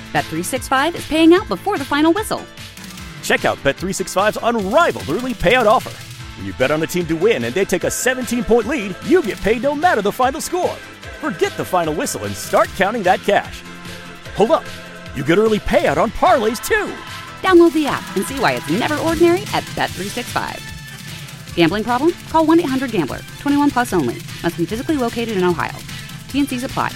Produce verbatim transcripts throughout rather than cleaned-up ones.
Bet three sixty-five is paying out before the final whistle. Check out Bet three sixty-five's unrivaled early payout offer. When you bet on a team to win and they take a seventeen-point lead, you get paid no matter the final score. Forget the final whistle and start counting that cash. Hold up. You get early payout on parlays, too. Download the app and see why it's never ordinary at Bet three sixty-five. Gambling problem? Call one eight hundred gambler. twenty-one plus only. Must be physically located in Ohio. T N Cs apply.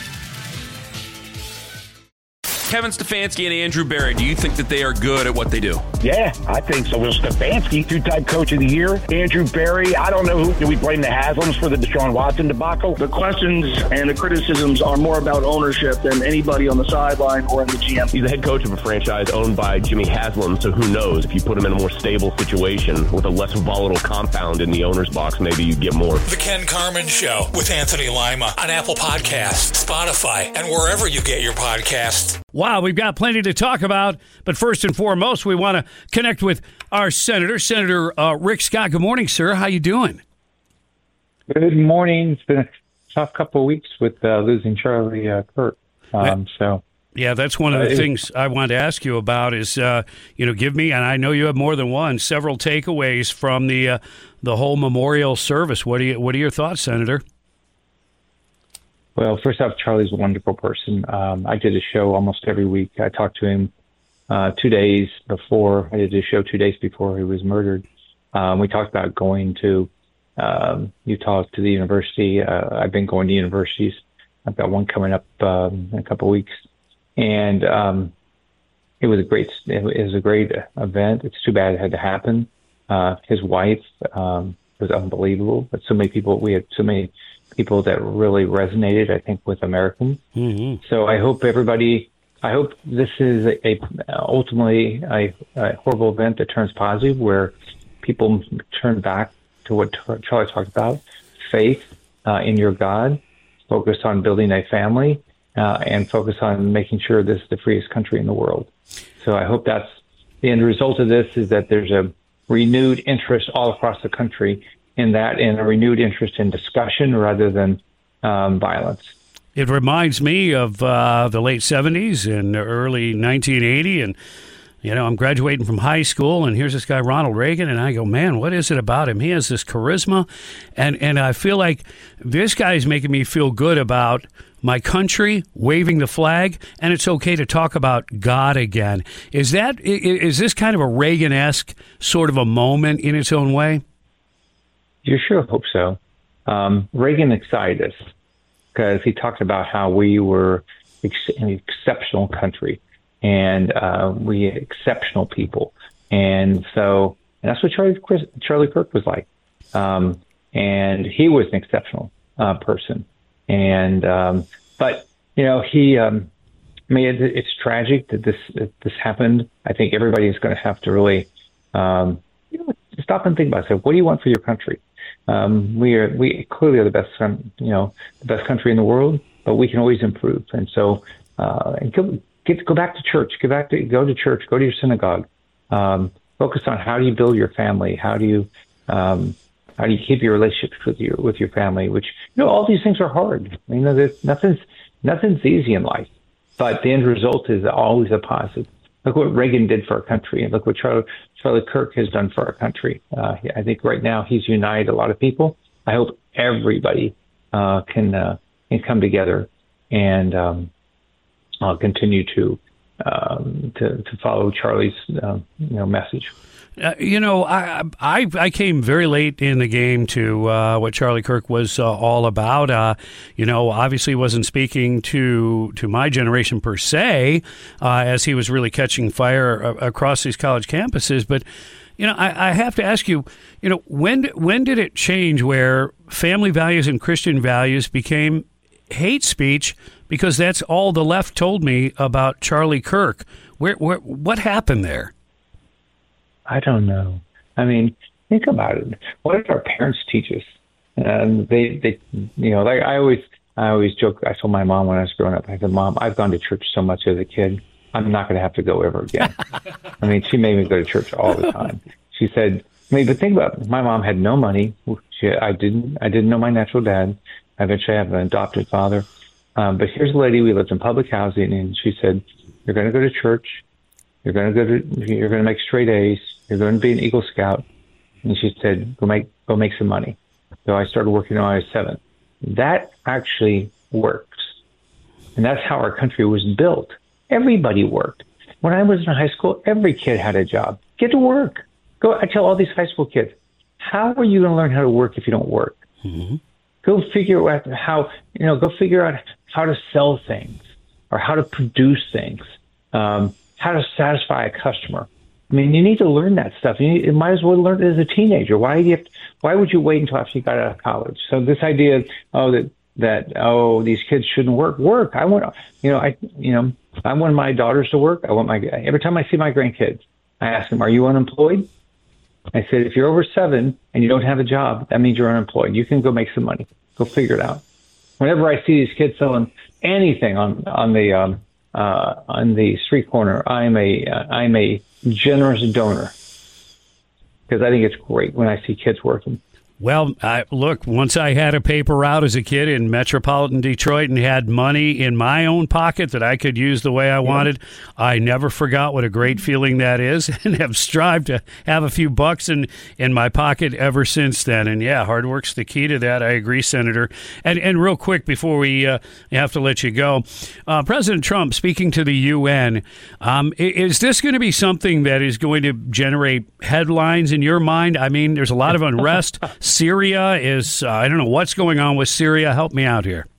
Kevin Stefanski and Andrew Berry, do you think that they are good at what they do? Yeah, I think so. Well, Stefanski, two-time coach of the year. Andrew Berry, I don't know who. Do we blame the Haslams for the Deshaun Watson debacle? The questions and the criticisms are more about ownership than anybody on the sideline or in the G M. He's the head coach of a franchise owned by Jimmy Haslam, so who knows? If you put him in a more stable situation with a less volatile compound in the owner's box, maybe you get more. The Ken Carman Show with Anthony Lima on Apple Podcasts, Spotify, and wherever you get your podcasts. Wow, we've got plenty to talk about, but first and foremost, we want to connect with our senator, Senator uh, Rick Scott. Good morning, sir. How you doing? Good morning. It's been a tough couple of weeks with uh, losing Charlie uh, Kirk. Um, so, yeah, that's one of the uh, things I wanted to ask you about. Is uh, you know, give me, and I know you have more than one, several takeaways from the uh, the whole memorial service. What do you What are your thoughts, Senator? Well, first off, Charlie's a wonderful person. Um, I did a show almost every week. I talked to him uh, two days before. I did a show two days before he was murdered. Um, we talked about going to um, Utah to the university. Uh, I've been going to universities. I've got one coming up um, in a couple of weeks. And um, it was a great it was a great event. It's too bad it had to happen. Uh, his wife um, was unbelievable. But so many people, we had so many people that really resonated, I think, with Americans. Mm-hmm. So I hope everybody, I hope this is a, a ultimately a, a horrible event that turns positive, where people turn back to what Charlie talked about, faith uh, in your God, focus on building a family, uh, and focus on making sure this is the freest country in the world. So I hope that's the end result of this, is that there's a renewed interest all across the country in that, and a renewed interest in discussion rather than um, violence. It reminds me of uh, the late seventies and early nineteen eighty, and you know, I'm graduating from high school, and here's this guy, Ronald Reagan, and I go, man, what is it about him? He has this charisma, and, and I feel like this guy's making me feel good about my country, waving the flag, and it's okay to talk about God again. Is that is this kind of a Reagan-esque sort of a moment in its own way? You sure hope so. Um, Reagan excited us because he talked about how we were ex- an exceptional country, and uh, we exceptional people. And so, and that's what Charlie Charlie Kirk was like. Um, and he was an exceptional uh, person. And um, but you know, he. Um, I mean, it, it's tragic that this that this happened. I think everybody is going to have to really um, you know, stop and think about it. So, what do you want for your country? Um, we are we clearly are the best, you know, the best country in the world, but we can always improve. And so, uh, and go, get go back to church, go back to go to church, go to your synagogue. Um, focus on how do you build your family, how do you um, how do you keep your relationships with your with your family. Which, you know, all these things are hard. You know, there's nothing's nothing's easy in life, but the end result is always a positive. Look what Reagan did for our country, and look what Charlie, Charlie Kirk has done for our country. Uh, I think right now he's united a lot of people. I hope everybody uh, can uh, can come together and um, uh, continue to, um, to to follow Charlie's uh, you know message. Uh, you know, I, I I came very late in the game to uh, what Charlie Kirk was uh, all about. Uh, you know, obviously wasn't speaking to to my generation per se, uh, as he was really catching fire a- across these college campuses. But, you know, I, I have to ask you, you know, when when did it change where family values and Christian values became hate speech? Because that's all the left told me about Charlie Kirk. Where, where what happened there? I don't know. I mean, think about it. What did our parents teach us? And they, they, you know, like I always, I always joke. I told my mom when I was growing up, I said, "Mom, I've gone to church so much as a kid. I'm not going to have to go ever again." I mean, she made me go to church all the time. She said, I mean, but think about it. My mom had no money. She, I didn't, I didn't know my natural dad. I eventually have an adopted father. Um, but here's a lady, we lived in public housing, and she said, You're going to go to church. You're going to go to. You're going to make straight A's. You're going to be an Eagle Scout." And she said, "Go make go make some money." So I started working when I was seven. That actually works, and that's how our country was built. Everybody worked. When I was in high school, every kid had a job. Get to work. Go. I tell all these high school kids, how are you going to learn how to work if you don't work? Mm-hmm. Go figure out how, you know, go figure out how to sell things or how to produce things, um, how to satisfy a customer. I mean, you need to learn that stuff. You, need, you might as well learn it as a teenager. Why do you have to, why would you wait until after you got out of college? So this idea, oh, that, that, oh, these kids shouldn't work, work. I want, you know, I, you know, I want my daughters to work. I want my, every time I see my grandkids, I ask them, are you unemployed? I said, if you're over seven and you don't have a job, that means you're unemployed. You can go make some money. Go figure it out. Whenever I see these kids selling anything on on the um, uh, on the street corner, I'm a uh, I'm a generous donor because I think it's great when I see kids working. Well, I, look, once I had a paper route as a kid in metropolitan Detroit and had money in my own pocket that I could use the way I wanted, yeah. I never forgot what a great feeling that is and have strived to have a few bucks in, in my pocket ever since then. And, yeah, hard work's the key to that. I agree, Senator. And and real quick before we uh, have to let you go, uh, President Trump speaking to the U N, um, is this going to be something that is going to generate headlines in your mind? I mean, there's a lot of unrest. Syria is, uh, I don't know what's going on with Syria. Help me out here.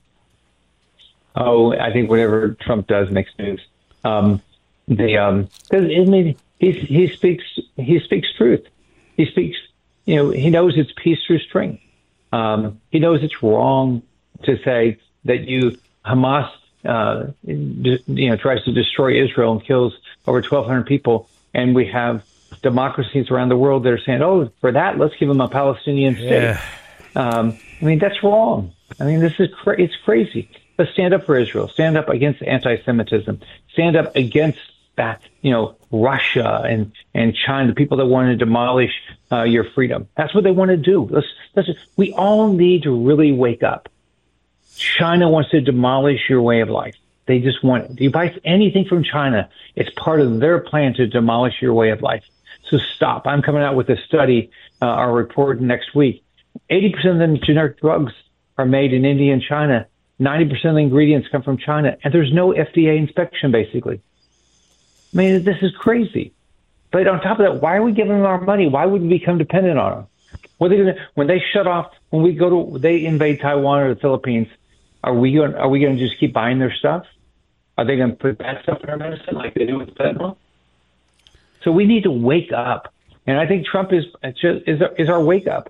Oh, I think whatever Trump does makes news. Um, the um, cause, I mean, he he speaks he speaks truth. He speaks, you know, he knows it's peace through strength. Um, he knows it's wrong to say that you Hamas, uh, you know, tries to destroy Israel and kills over twelve hundred people, and we have democracies around the world that are saying, oh, for that, let's give them a Palestinian state. Yeah. Um, I mean, that's wrong. I mean, this is cra- it's crazy. Let's stand up for Israel. Stand up against anti-Semitism. Stand up against that, you know, Russia and, and China, the people that want to demolish uh, your freedom. That's what they want to do. Let's, let's, we all need to really wake up. China wants to demolish your way of life. They just want it. You buy anything from China, it's part of their plan to demolish your way of life. So stop. I'm coming out with a study, uh, our report next week. eighty percent of the generic drugs are made in India and China. ninety percent of the ingredients come from China, and there's no F D A inspection, basically. I mean, this is crazy. But on top of that, why are we giving them our money? Why would we become dependent on them? What are they gonna, when they shut off, when we go to, they invade Taiwan or the Philippines, are we going, are we going to just keep buying their stuff? Are they going to put bad stuff in our medicine like they do with fentanyl? So we need to wake up, and I think Trump is is is our wake up.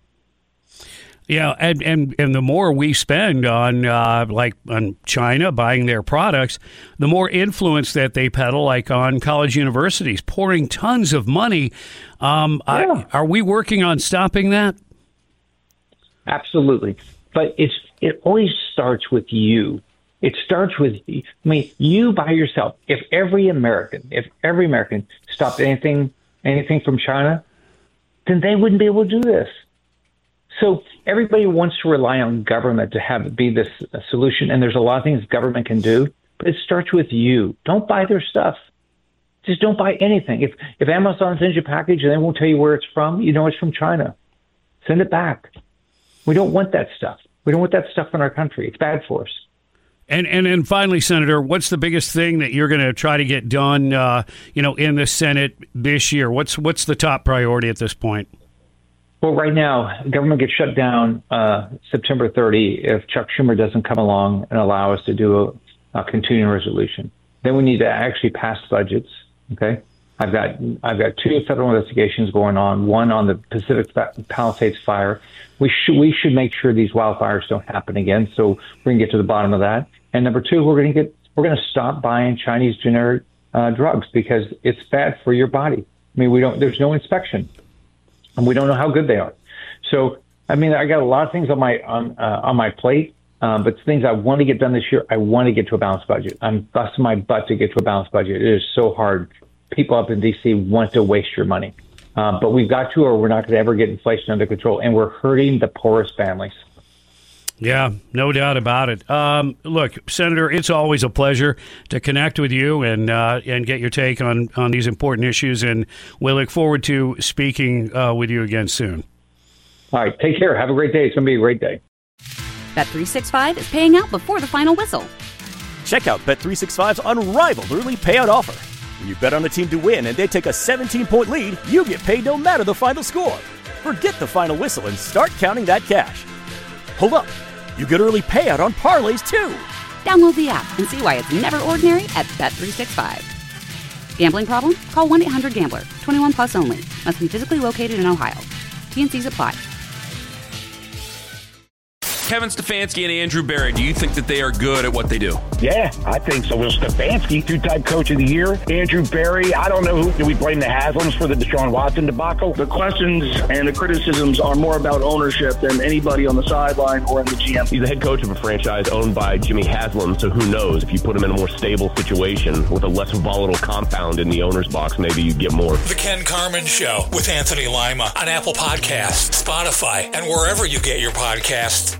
Yeah, and, and, and the more we spend on uh, like on China buying their products, the more influence that they peddle, like on college universities, pouring tons of money. Um, yeah. I, are we working on stopping that? Absolutely, but it's it always starts with you. It starts with, I mean, you by yourself. If every American, if every American stopped anything, anything from China, then they wouldn't be able to do this. So everybody wants to rely on government to have it be this solution, and there's a lot of things government can do, but it starts with you. Don't buy their stuff. Just don't buy anything. If if Amazon sends you a package and they won't tell you where it's from, you know it's from China. Send it back. We don't want that stuff. We don't want that stuff in our country. It's bad for us. And and then finally, Senator, what's the biggest thing that you're going to try to get done, uh, you know, in the Senate this year? What's what's the top priority at this point? Well, right now, government gets shut down uh, September thirtieth if Chuck Schumer doesn't come along and allow us to do a, a continuing resolution. Then we need to actually pass budgets. Okay, I've got I've got two federal investigations going on. One on the Pacific Palisades fire. We should we should make sure these wildfires don't happen again. So we're gonna get to the bottom of that. And number two, we're gonna get we're gonna stop buying Chinese generic uh, drugs because it's bad for your body. I mean, we don't. There's no inspection, and we don't know how good they are. So I mean, I got a lot of things on my on uh, on my plate, uh, but things I want to get done this year. I want to get to a balanced budget. I'm busting my butt to get to a balanced budget. It is so hard. People up in D C want to waste your money. Uh, but we've got to, or we're not going to ever get inflation under control, and we're hurting the poorest families. Yeah, no doubt about it. Um, look, Senator, it's always a pleasure to connect with you and uh, and get your take on, on these important issues, and we look forward to speaking uh, with you again soon. All right, take care. Have a great day. It's going to be a great day. Bet three sixty-five is paying out before the final whistle. Check out Bet three sixty-five's unrivaled early payout offer. When you bet on a team to win and they take a seventeen-point lead, you get paid no matter the final score. Forget the final whistle and start counting that cash. Hold up. You get early payout on parlays, too. Download the app and see why it's never ordinary at Bet three sixty-five. Gambling problem? Call one eight hundred gambler. twenty-one plus only. Must be physically located in Ohio. T N Cs apply. Kevin Stefanski and Andrew Berry, do you think that they are good at what they do? Yeah, I think so. Will Stefanski, two-time coach of the year. Andrew Berry, I don't know who. Do we blame the Haslams for the Deshaun Watson debacle? The questions and the criticisms are more about ownership than anybody on the sideline or in the G M. He's the head coach of a franchise owned by Jimmy Haslam, so who knows? If you put him in a more stable situation with a less volatile compound in the owner's box, maybe you get more. The Ken Carman Show with Anthony Lima on Apple Podcasts, Spotify, and wherever you get your podcasts.